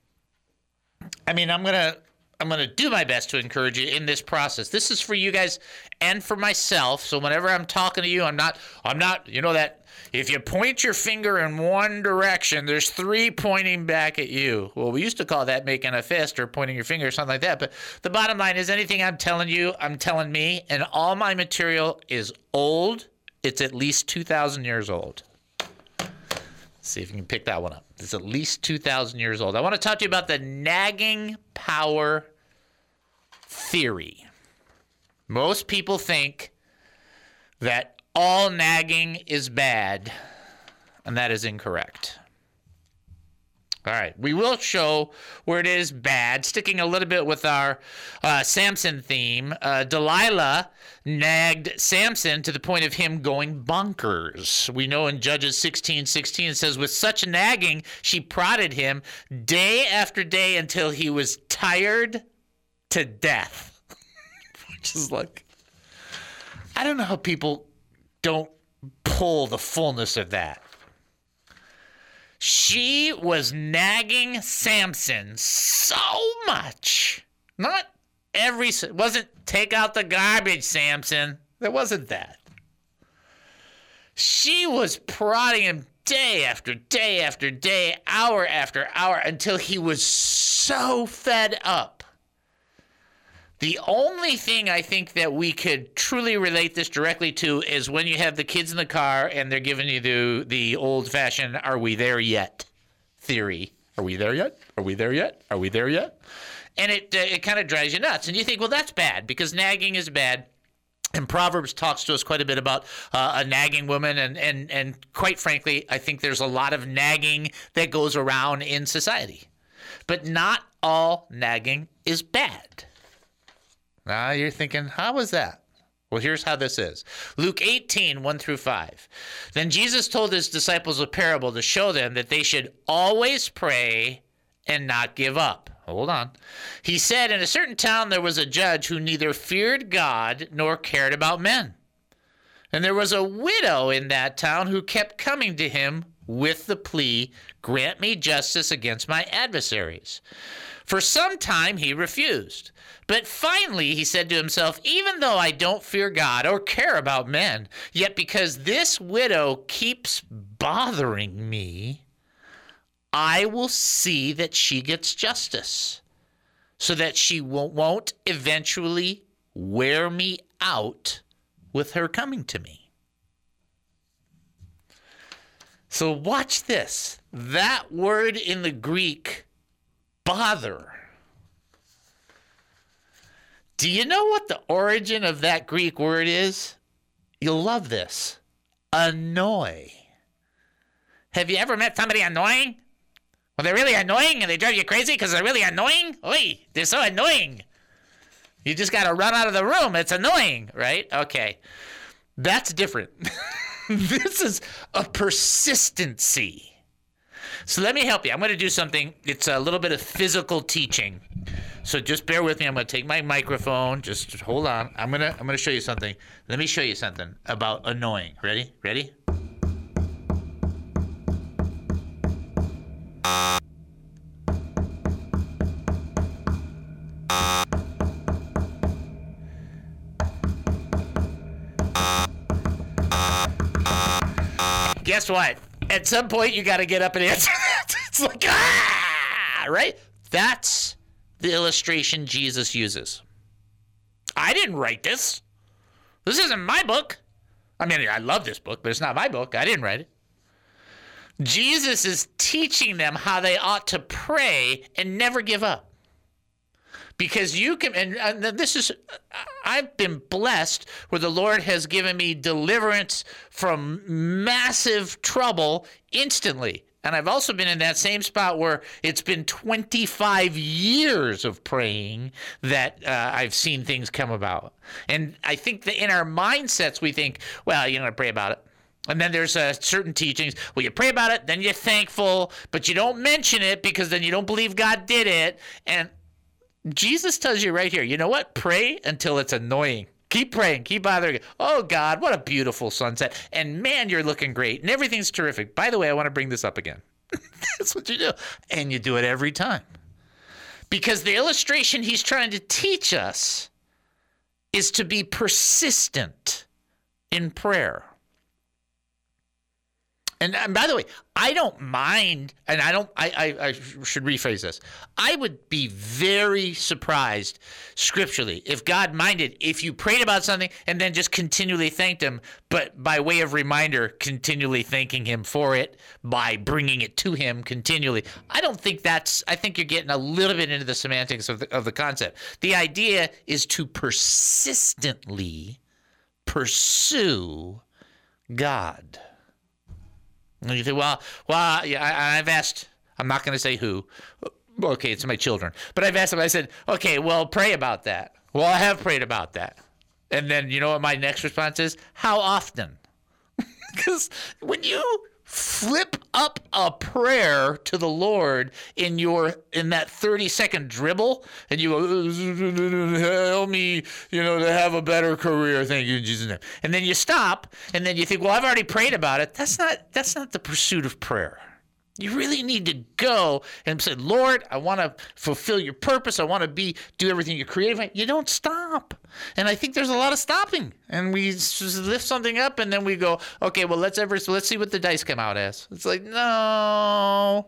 Speaker 3: I mean, I'm going to I'm going to do my best to encourage you in this process. This is for you guys and for myself. So whenever I'm talking to you, I'm not, I'm not, you know that if you point your finger in one direction, there's three pointing back at you. Well, we used to call that making a fist or pointing your finger or something like that. But the bottom line is anything I'm telling you, I'm telling me. And all my material is old. It's at least two thousand years old. See if you can pick that one up. It's at least two thousand years old. I want to talk to you about the nagging power theory. Most people think that all nagging is bad, and that is incorrect. All right, we will show where it is bad, sticking a little bit with our uh, Samson theme. Uh, Delilah nagged Samson to the point of him going bonkers. We know in Judges sixteen sixteen it says, with such nagging, she prodded him day after day until he was tired to death. Which is like, I don't know how people don't pull the fullness of that. She was nagging Samson so much. Not every, wasn't take out the garbage, Samson. There wasn't that. She was prodding him day after day after day, hour after hour, until he was so fed up. The only thing I think that we could truly relate this directly to is when you have the kids in the car and they're giving you the, the old-fashioned, are we there yet theory. Are we there yet? Are we there yet? Are we there yet? And it, uh, it kind of drives you nuts. And you think, well, that's bad because nagging is bad. And Proverbs talks to us quite a bit about uh, a nagging woman. And, and, and quite frankly, I think there's a lot of nagging that goes around in society. But not all nagging is bad. Now you're thinking, how is that? Well, here's how this is. Luke eighteen, one through five. Then Jesus told his disciples a parable to show them that they should always pray and not give up. Hold on. He said, in a certain town there was a judge who neither feared God nor cared about men. And there was a widow in that town who kept coming to him with the plea, grant me justice against my adversaries. For some time he refused. But finally he said to himself, even though I don't fear God or care about men, yet because this widow keeps bothering me, I will see that she gets justice, so that she won't eventually wear me out with her coming to me. So watch this. That word in the Greek, bother. Do you know what the origin of that Greek word is? You'll love this. Annoy. Have you ever met somebody annoying? Well, they're really annoying and they drive you crazy because they're really annoying? Oy, they're so annoying. You just got to run out of the room. It's annoying, right? Okay. That's different. This is a persistency. So let me help you. I'm going to do something. It's a little bit of physical teaching. So just bear with me. I'm going to take my microphone. Just hold on. I'm going to I'm going to show you something. Let me show you something about annoying. Ready? Ready? Guess what? At some point, you got to get up and answer that. It's like, ah, right? That's the illustration Jesus uses. I didn't write this. This isn't my book. I mean, I love this book, but it's not my book. I didn't write it. Jesus is teaching them how they ought to pray and never give up. Because you can, and, and this is, I've been blessed where the Lord has given me deliverance from massive trouble instantly. And I've also been in that same spot where it's been twenty-five years of praying that uh, I've seen things come about. And I think that in our mindsets, we think, well, you're going to pray about it. And then there's uh, certain teachings. Well, you pray about it, then you're thankful, but you don't mention it because then you don't believe God did it. And Jesus tells you right here, you know what? Pray until it's annoying. Keep praying. Keep bothering. Oh, God, what a beautiful sunset. And, man, you're looking great. And everything's terrific. By the way, I want to bring this up again. That's what you do. And you do it every time. Because the illustration he's trying to teach us is to be persistent in prayer. And, and by the way, I don't mind, and I don't. I, I, I should rephrase this. I would be very surprised, scripturally, if God minded if you prayed about something and then just continually thanked Him, but by way of reminder, continually thanking Him for it by bringing it to Him continually. I don't think that's. I think you're getting a little bit into the semantics of the, of the concept. The idea is to persistently pursue God. And you think, well, well, yeah, I, I've asked, I'm not going to say who. Okay, it's my children. But I've asked them, I said, okay, well, pray about that. Well, I have prayed about that. And then you know what my next response is? How often? Because when you flip up a prayer to the Lord in your in that thirty second dribble, and you go, help me, you know, to have a better career. Thank you in Jesus' name. And then you stop, and then you think, well, I've already prayed about it. That's not that's not the pursuit of prayer. You really need to go and say, Lord, I want to fulfill your purpose. I want to be do everything you created. You don't stop. And I think there's a lot of stopping. And we just lift something up and then we go, okay, well, let's ever let's see what the dice come out as. It's like, no.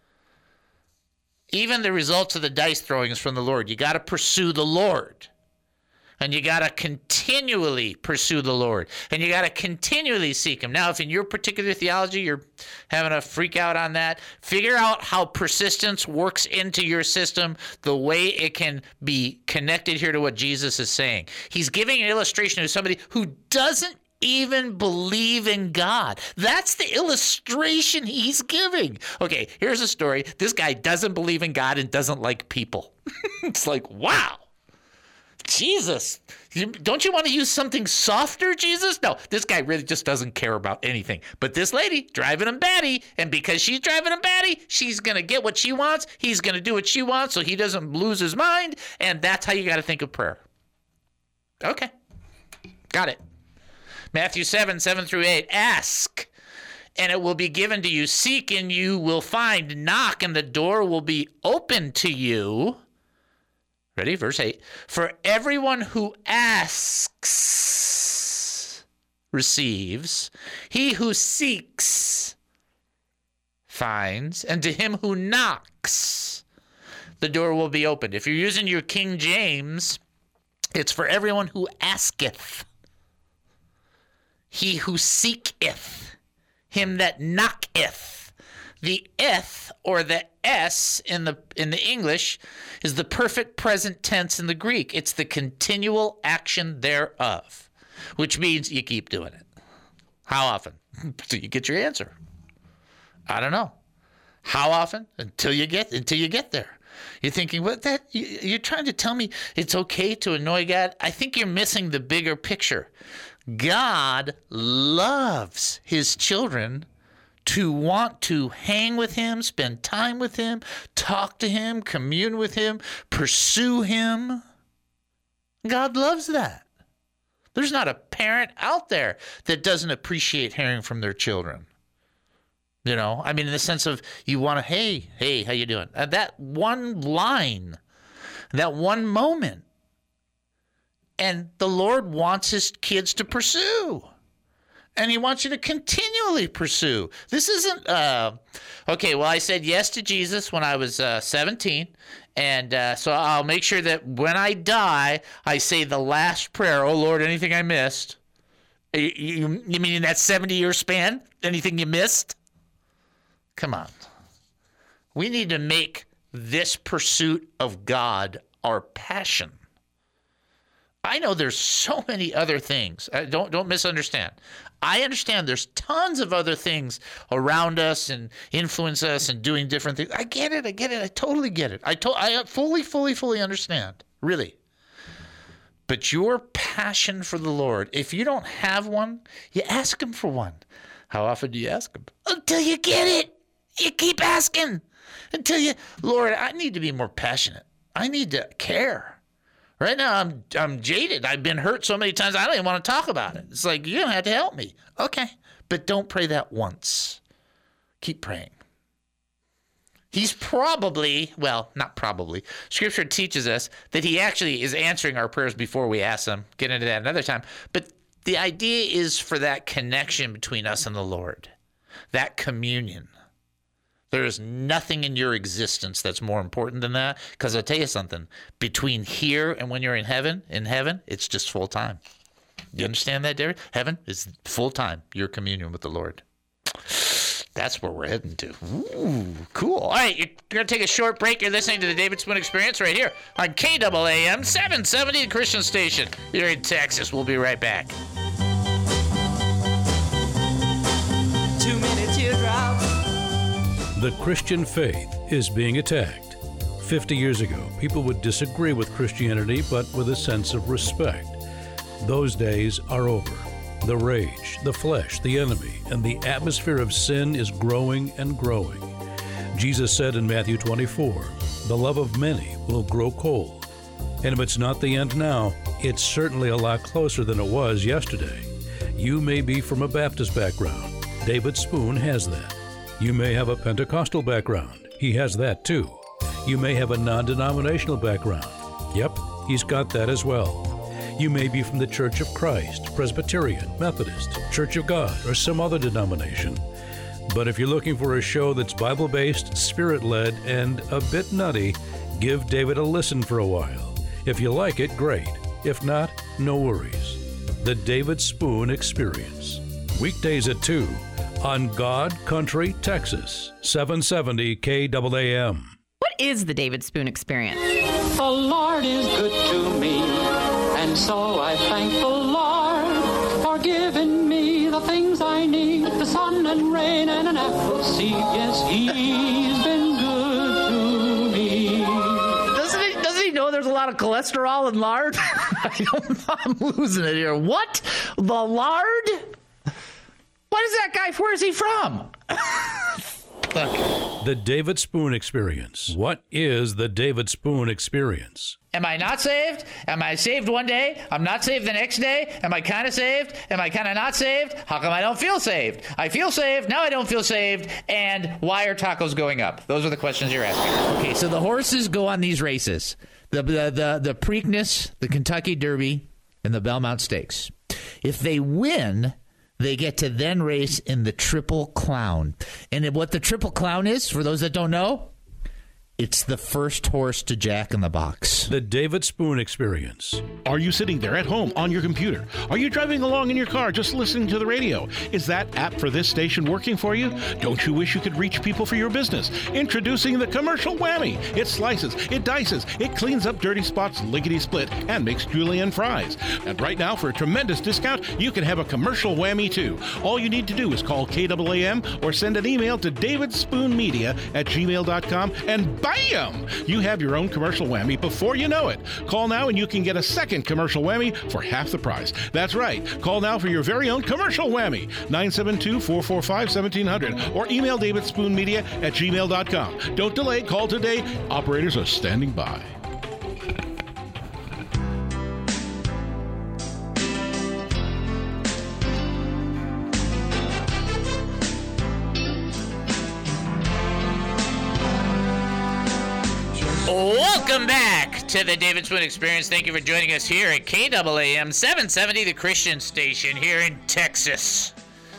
Speaker 3: Even the results of the dice throwing is from the Lord. You got to pursue the Lord. And you got to continually pursue the Lord. And you got to continually seek him. Now, if in your particular theology you're having a freak out on that, figure out how persistence works into your system, the way it can be connected here to what Jesus is saying. He's giving an illustration of somebody who doesn't even believe in God. That's the illustration he's giving. Okay, here's a story. This guy doesn't believe in God and doesn't like people. It's like, wow. Jesus, don't you want to use something softer, Jesus? No, this guy really just doesn't care about anything. But this lady, driving him batty, and because she's driving him batty, she's going to get what she wants. He's going to do what she wants so he doesn't lose his mind. And that's how you got to think of prayer. Okay, got it. Matthew seven, seven through eight, ask, and it will be given to you. Seek, and you will find. Knock, and the door will be open to you. Ready? Verse eight. For everyone who asks receives. He who seeks finds. And to him who knocks, the door will be opened. If you're using your King James, it's for everyone who asketh. He who seeketh. Him that knocketh. The eth, or the s in the in the English, is the perfect present tense in the Greek. It's the continual action thereof, which means you keep doing it. How often? Until you get your answer. I don't know. How often? Until you get until you get there. You're thinking, what that? You're trying to tell me it's okay to annoy God? I think you're missing the bigger picture. God loves his children to want to hang with him, spend time with him, talk to him, commune with him, pursue him. God loves that. There's not a parent out there that doesn't appreciate hearing from their children. You know, I mean, in the sense of you want to, hey, hey, how you doing? Uh, that one line, that one moment. And the Lord wants his kids to pursue. And he wants you to continually pursue. This isn't, uh, okay, well, I said yes to Jesus when I was uh, seventeen. And uh, so I'll make sure that when I die, I say the last prayer, oh, Lord, anything I missed? You, you, you mean in that seventy-year span? Anything you missed? Come on. We need to make this pursuit of God our passion. I know there's so many other things. Uh, don't don't misunderstand. I understand there's tons of other things around us and influence us and doing different things. I get it. I get it. I totally get it. I to- I fully, fully, fully understand. Really. But your passion for the Lord, if you don't have one, you ask him for one. How often do you ask him? Until you get it. You keep asking. Until you, Lord, I need to be more passionate. I need to care. Right now, I'm I'm jaded. I've been hurt so many times, I don't even want to talk about it. It's like, you're going to have to help me. Okay, but don't pray that once. Keep praying. He's probably, well, not probably, Scripture teaches us that he actually is answering our prayers before we ask them. Get into that another time. But the idea is for that connection between us and the Lord, that communion. There is nothing in your existence that's more important than that. Because I'll tell you something. Between here and when you're in heaven, in heaven, it's just full time. You understand that, Derek? Heaven is full time. Your communion with the Lord. That's where we're heading to. Ooh, cool. All right, you're going to take a short break. You're listening to the David Spoon Experience right here on K A A M seven seventy, the Christian station. You're in Texas. We'll be right back.
Speaker 11: Too many teardrops.
Speaker 6: The Christian faith is being attacked. Fifty years ago, people would disagree with Christianity, but with a sense of respect. Those days are over. The rage, the flesh, the enemy, and the atmosphere of sin is growing and growing. Jesus said in Matthew twenty-four, the love of many will grow cold. And if it's not the end now, it's certainly a lot closer than it was yesterday. You may be from a Baptist background. David Spoon has that. You may have a Pentecostal background. He has that too. You may have a non-denominational background. Yep, he's got that as well. You may be from the Church of Christ, Presbyterian, Methodist, Church of God, or some other denomination. But if you're looking for a show that's Bible-based, Spirit-led, and a bit nutty, give David a listen for a while. If you like it, great. If not, no worries. The David Spoon Experience. Weekdays at two on God Country, Texas, seven seventy K A A M.
Speaker 8: What is the David Spoon Experience?
Speaker 11: The Lord is good to me, and so I thank the Lord for giving me the things I need, the sun and rain and an apple seed. Yes, He's been good to me.
Speaker 7: Doesn't he, doesn't he know there's a lot of cholesterol in lard? I'm losing it here. What? The lard? What is that guy? Where is he from?
Speaker 6: The David Spoon Experience. What is the David Spoon Experience?
Speaker 7: Am I not saved? Am I saved one day? I'm not saved the next day? Am I kind of saved? Am I kind of not saved? How come I don't feel saved? I feel saved, now I don't feel saved, and why are tacos going up? Those are the questions you're asking. Okay, so the horses go on these races. The, the, the, the Preakness, the Kentucky Derby, and the Belmont Stakes. If they win, they get to then race in the Triple Crown. And what the Triple Crown is, for those that don't know, it's the first horse to Jack in the Box.
Speaker 6: The David Spoon Experience.
Speaker 5: Are you sitting there at home on your computer? Are you driving along in your car just listening to the radio? Is that app for this station working for you? Don't you wish you could reach people for your business? Introducing the Commercial Whammy. It slices, it dices, it cleans up dirty spots lickety-split and makes julienne fries. And right now, for a tremendous discount, you can have a Commercial Whammy too. All you need to do is call K A A M or send an email to davidspoonmedia at gmail dot com and bam! You have your own Commercial Whammy before you know it. Call now and you can get a second Commercial Whammy for half the price. That's right. Call now for your very own Commercial Whammy. nine seven two, four four five, one seven zero zero or email davidspoonmedia at gmail dot com. Don't delay. Call today. Operators are standing by.
Speaker 3: Welcome back to the David Spoon Experience. Thank you for joining us here at K A A M seven seventy, the Christian station here in Texas.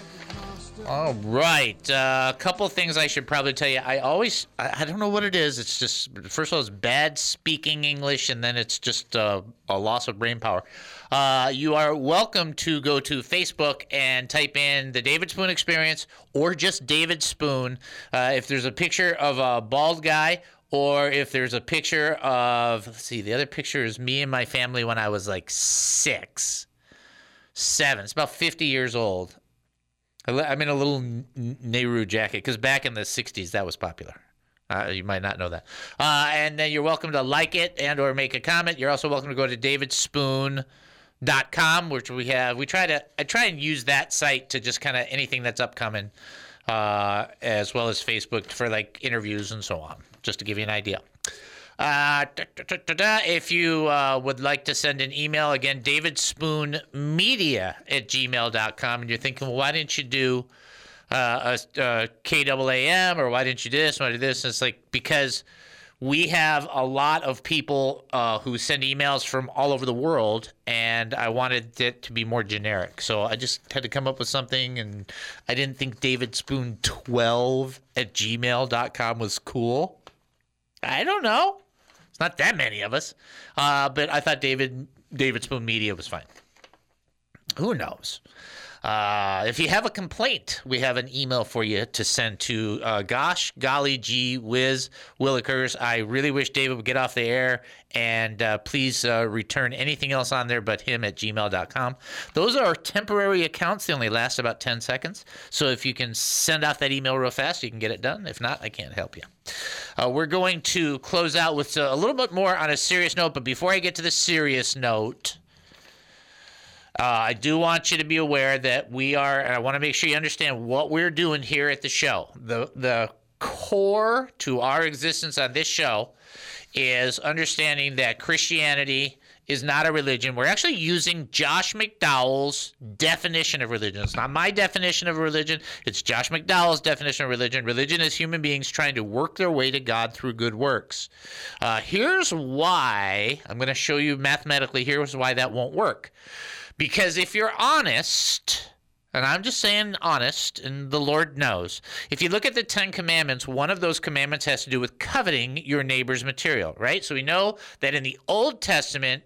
Speaker 3: All right, uh, a couple things I should probably tell you. I always, I, I don't know what it is. It's just, first of all, it's bad speaking English, and then it's just uh, a loss of brain power. Uh, you are welcome to go to Facebook and type in the David Spoon Experience or just David Spoon. Uh, if there's a picture of a bald guy, or if there's a picture of, let's see, the other picture is me and my family when I was like six, seven. It's about fifty years old. I'm in a little Nehru jacket because back in the sixties, that was popular. Uh, you might not know that. Uh, and then you're welcome to like it and or make a comment. You're also welcome to go to david spoon dot com, which we have. We try to, I try and use that site to just kind of anything that's upcoming, uh, as well as Facebook for like interviews and so on, just to give you an idea. Uh, da, da, da, da, if you uh, would like to send an email, again, davidspoonmedia at gmail dot com, and you're thinking, well, why didn't you do uh, a, a K A A M, or why didn't you do this, why did this? And it's like, because we have a lot of people uh, who send emails from all over the world, and I wanted it to be more generic. So I just had to come up with something, and I didn't think davidspoon twelve at gmail dot com was cool. I don't know. It's not that many of us. Uh, but I thought David David Spoon Media was fine. Who knows? Uh, if you have a complaint, we have an email for you to send to uh, gosh, golly, gee, whiz, willikers. I really wish David would get off the air, and uh, please uh, return anything else on there but him at gmail dot com. Those are temporary accounts. They only last about ten seconds. So if you can send off that email real fast, you can get it done. If not, I can't help you. Uh, we're going to close out with a little bit more on a serious note, but before I get to the serious note, Uh, I do want you to be aware that we are, and I want to make sure you understand what we're doing here at the show. The the core to our existence on this show is understanding that Christianity is not a religion. We're actually using Josh McDowell's definition of religion. It's not my definition of religion. It's Josh McDowell's definition of religion. Religion is human beings trying to work their way to God through good works. Uh, here's why. I'm going to show you mathematically. Here's why that won't work. Because if you're honest, and I'm just saying honest, and the Lord knows, if you look at the Ten Commandments, one of those commandments has to do with coveting your neighbor's material, right? So we know that in the Old Testament,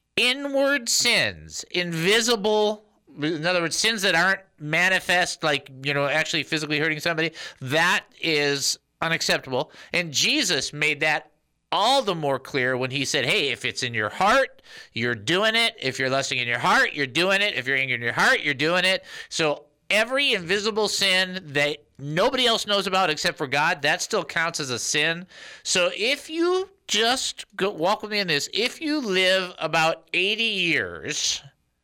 Speaker 3: inward sins, invisible, in other words, sins that aren't manifest, like, you know, actually physically hurting somebody, that is unacceptable. And Jesus made that all the more clear when he said, hey, if it's in your heart, you're doing it. If you're lusting in your heart, you're doing it. If you're angry in your heart, you're doing it. So every invisible sin that nobody else knows about except for God, that still counts as a sin. So if you just go, walk with me in this, if you live about eighty years,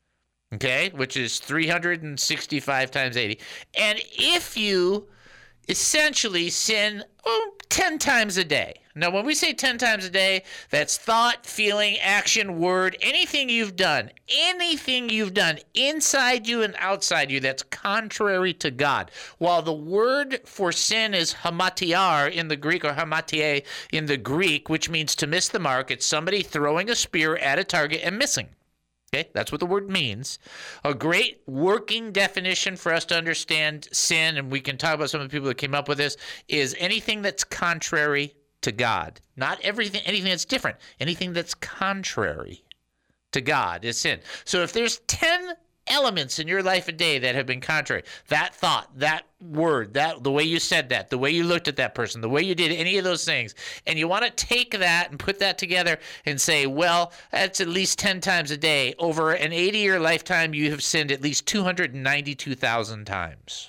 Speaker 3: okay, which is three hundred sixty-five times eighty, and if you essentially sin oh, ten times a day. Now, when we say ten times a day, that's thought, feeling, action, word, anything you've done, anything you've done inside you and outside you that's contrary to God. While the word for sin is hamatiar in the Greek, or hamatie in the Greek, which means to miss the mark, it's somebody throwing a spear at a target and missing. Okay, that's what the word means. A great working definition for us to understand sin, and we can talk about some of the people that came up with this, is anything that's contrary to God. Not everything, anything that's different. Anything that's contrary to God is sin. So if there's ten elements in your life a day that have been contrary, that thought, that word, that the way you said that, the way you looked at that person, the way you did any of those things, and you want to take that and put that together and say, well, that's at least ten times a day. Over an eighty-year lifetime, you have sinned at least two hundred ninety-two thousand times.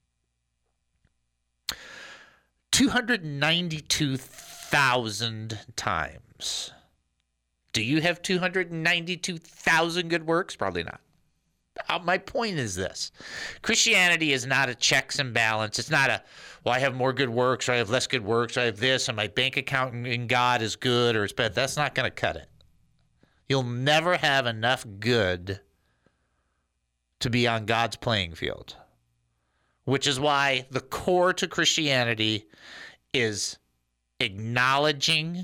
Speaker 3: two hundred ninety-two thousand times. Do you have two hundred ninety-two thousand good works? Probably not. Uh, my point is this. Christianity is not a checks and balance. It's not a, well, I have more good works, or I have less good works, or I have this, and my bank account in God is good, or it's bad. That's not going to cut it. You'll never have enough good to be on God's playing field, which is why the core to Christianity is acknowledging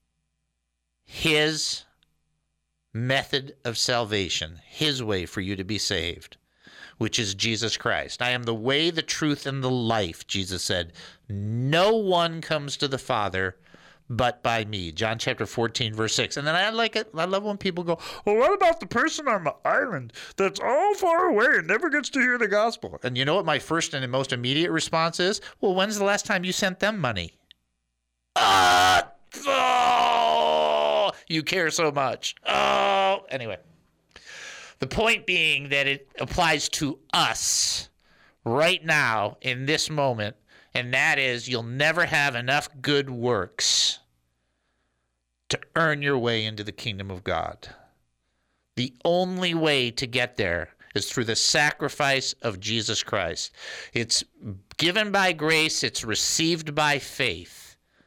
Speaker 3: his method of salvation, his way for you to be saved, which is Jesus Christ. I am the way, the truth, and the life, Jesus said. No one comes to the Father but by me. John chapter fourteen, verse six. And then I like it. I love when people go, well, what about the person on the island that's all far away and never gets to hear the gospel? And you know what my first and most immediate response is? Well, when's the last time you sent them money? Ah! Oh, you care so much. Oh, anyway. The point being that it applies to us right now in this moment, and that is you'll never have enough good works to earn your way into the kingdom of God. The only way to get there is through the sacrifice of Jesus Christ. It's given by grace, it's received by faith.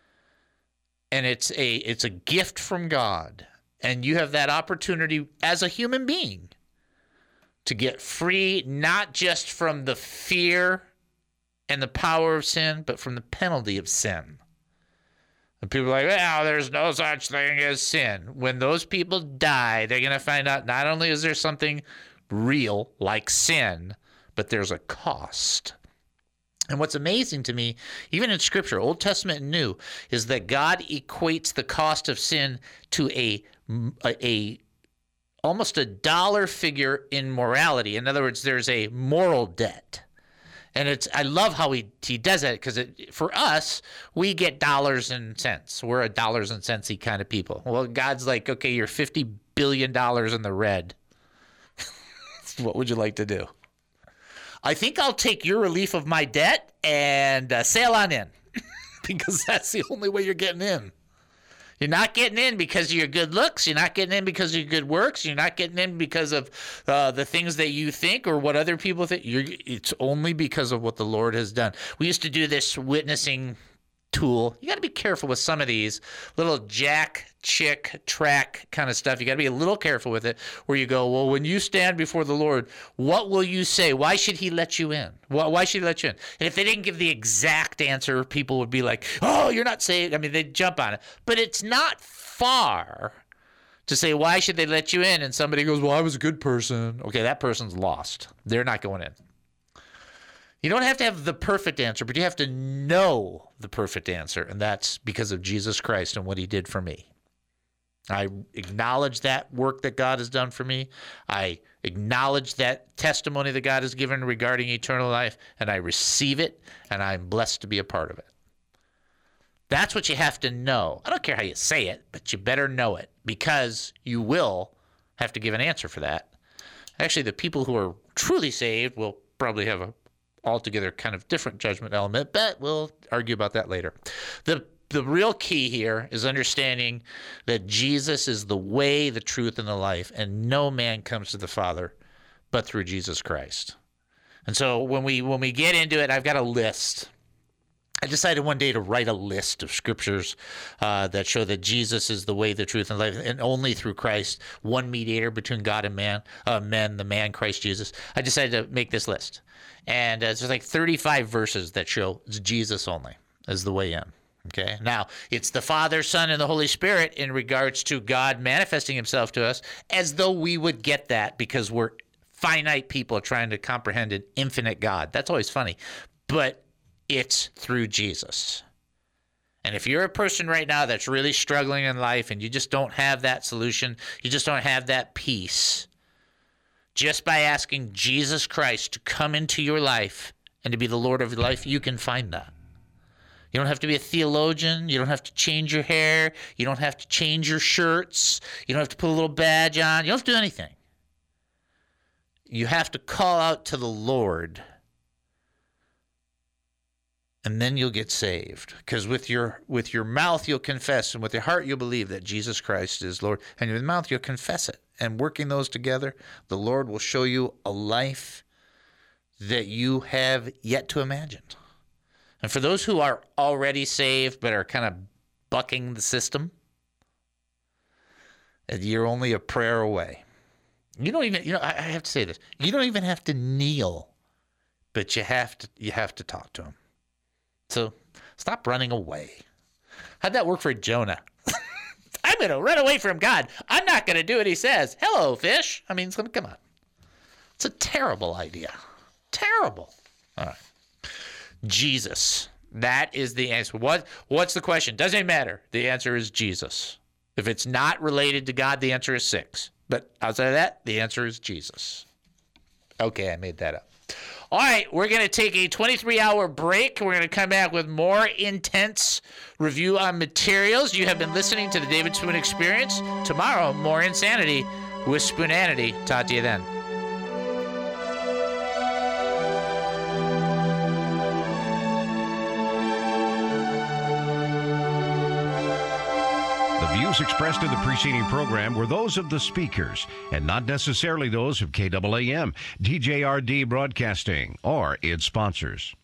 Speaker 3: And it's a it's a gift from God. And you have that opportunity as a human being to get free, not just from the fear and the power of sin, but from the penalty of sin. And people are like, well, there's no such thing as sin. When those people die, they're going to find out not only is there something real like sin, but there's a cost. And what's amazing to me, even in Scripture, Old Testament and New, is that God equates the cost of sin to a, a, a almost a dollar figure in morality. In other words, there's a moral debt. And it's I love how he, he does that, because for us, we get dollars and cents. We're a dollars and centsy kind of people. Well, God's like, okay, you're fifty billion dollars in the red. What would you like to do? I think I'll take your relief of my debt and uh, sail on in, because that's the only way you're getting in. You're not getting in because of your good looks. You're not getting in because of your good works. You're not getting in because of uh, the things that you think or what other people think. You're, it's only because of what the Lord has done. We used to do this witnessing tool. You got to be careful with some of these little jack, chick, track kind of stuff. You got to be a little careful with it where you go, well, when you stand before the Lord, what will you say? Why should he let you in? Why, why should he let you in? And if they didn't give the exact answer, people would be like, oh, you're not saved. I mean, they'd jump on it. But it's not far to say, why should they let you in? And somebody goes, well, I was a good person. Okay, that person's lost. They're not going in. You don't have to have the perfect answer, but you have to know the perfect answer, and that's because of Jesus Christ and what he did for me. I acknowledge that work that God has done for me. I acknowledge that testimony that God has given regarding eternal life, and I receive it, and I'm blessed to be a part of it. That's what you have to know. I don't care how you say it, but you better know it, because you will have to give an answer for that. Actually, the people who are truly saved will probably have a altogether kind of different judgment element, but we'll argue about that later. The the real key here is understanding that Jesus is the way, the truth, and the life, and no man comes to the Father but through Jesus Christ. And so when we when we get into it, I've got a list. I decided one day to write a list of scriptures uh, that show that Jesus is the way, the truth, and life, and only through Christ, one mediator between God and man, uh, men, the man, Christ Jesus. I decided to make this list. And uh, there's like thirty-five verses that show it's Jesus only as the way in. Okay. Now, it's the Father, Son, and the Holy Spirit in regards to God manifesting himself to us, as though we would get that because we're finite people trying to comprehend an infinite God. That's always funny. But it's through Jesus. And if you're a person right now that's really struggling in life and you just don't have that solution, you just don't have that peace, just by asking Jesus Christ to come into your life and to be the Lord of your life, you can find that. You don't have to be a theologian. You don't have to change your hair. You don't have to change your shirts. You don't have to put a little badge on. You don't have to do anything. You have to call out to the Lord, and then you'll get saved. Because with your with your mouth you'll confess, and with your heart you'll believe that Jesus Christ is Lord, and with your mouth you'll confess it. And working those together, the Lord will show you a life that you have yet to imagine. And for those who are already saved but are kind of bucking the system, you're only a prayer away. You don't even, you know, I have to say this. You don't even have to kneel, but you have to, you have to talk to him. So stop running away. How'd that work for Jonah? I'm going to run away from God. I'm not going to do what he says. Hello, fish. I mean, come on. It's a terrible idea. Terrible. All right. Jesus. That is the answer. What? What's the question? Doesn't matter. The answer is Jesus. If it's not related to God, the answer is six. But outside of that, the answer is Jesus. Okay, I made that up. All right, we're going to take a twenty-three hour break. We're going to come back with more intense review on materials. You have been listening to the David Spoon Experience. Tomorrow, more insanity with Spoonanity. Talk to you then.
Speaker 1: The views expressed in the preceding program were those of the speakers and not necessarily those of K A A M, D J R D Broadcasting, or its sponsors.